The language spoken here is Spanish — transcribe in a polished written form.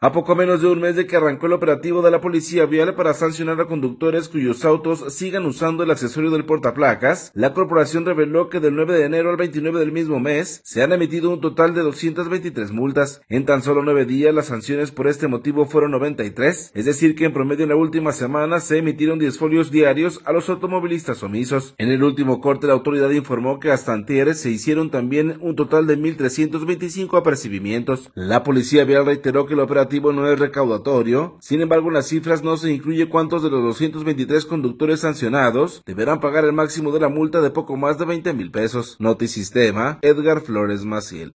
A poco menos de un mes de que arrancó el operativo de la Policía Vial para sancionar a conductores cuyos autos sigan usando el accesorio del portaplacas, la corporación reveló que del 9 de enero al 29 del mismo mes se han emitido un total de 223 multas. En tan solo 9 días las sanciones por este motivo fueron 93, es decir que en promedio en la última semana se emitieron 10 folios diarios a los automovilistas omisos. En el último corte la autoridad informó que hasta antier se hicieron también un total de 1.325 apercibimientos. La Policía Vial reiteró que el operativo no es recaudatorio, sin embargo en las cifras no se incluye cuántos de los 223 conductores sancionados deberán pagar el máximo de la multa de poco más de 20,000 pesos. Notisistema, Edgar Flores Maciel.